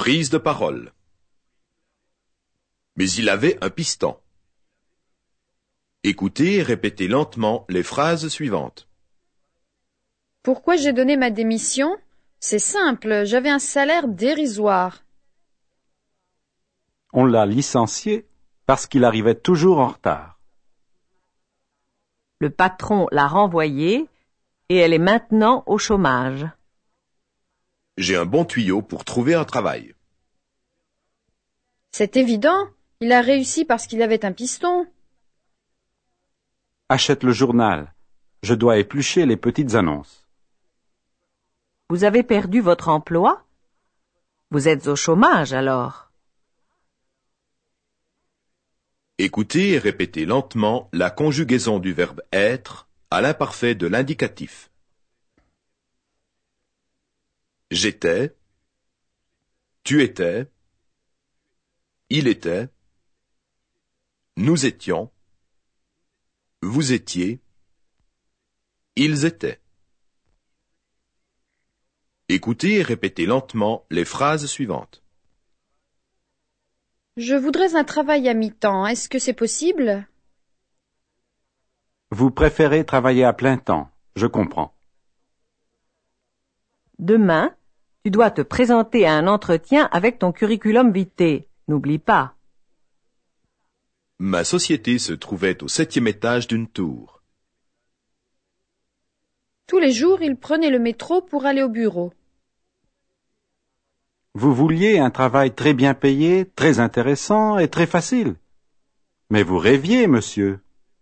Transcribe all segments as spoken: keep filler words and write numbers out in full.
Prise de parole. Mais il avait un piston. Écoutez et répétez lentement les phrases suivantes. Pourquoi j'ai donné ma démission? C'est simple, j'avais un salaire dérisoire. On l'a licencié parce qu'il arrivait toujours en retard. Le patron l'a renvoyée et elle est maintenant au chômage. J'ai un bon tuyau pour trouver un travail. C'est évident, il a réussi parce qu'il avait un piston. Achète le journal. Je dois éplucher les petites annonces. Vous avez perdu votre emploi? Vous êtes au chômage alors. Écoutez et répétez lentement la conjugaison du verbe être à l'imparfait de l'indicatif. J'étais, tu étais, il était, nous étions, vous étiez, ils étaient. Écoutez et répétez lentement les phrases suivantes. Je voudrais un travail à mi-temps, est-ce que c'est possible? Vous préférez travailler à plein temps, je comprends. Demain, tu dois te présenter à un entretien avec ton curriculum vitae. N'oublie pas. Ma société se trouvait au septième étage d'une tour. Tous les jours, il prenait le métro pour aller au bureau. Vous vouliez un travail très bien payé, très intéressant et très facile. Mais vous rêviez, monsieur.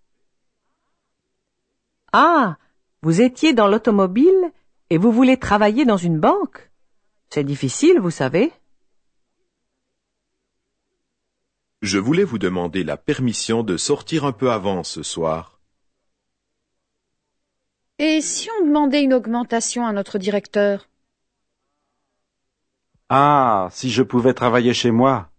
Ah, vous étiez dans l'automobile et vous voulez travailler dans une banque? C'est difficile, vous savez. Je voulais vous demander la permission de sortir un peu avant ce soir. Et si on demandait une augmentation à notre directeur? Ah, si je pouvais travailler chez moi.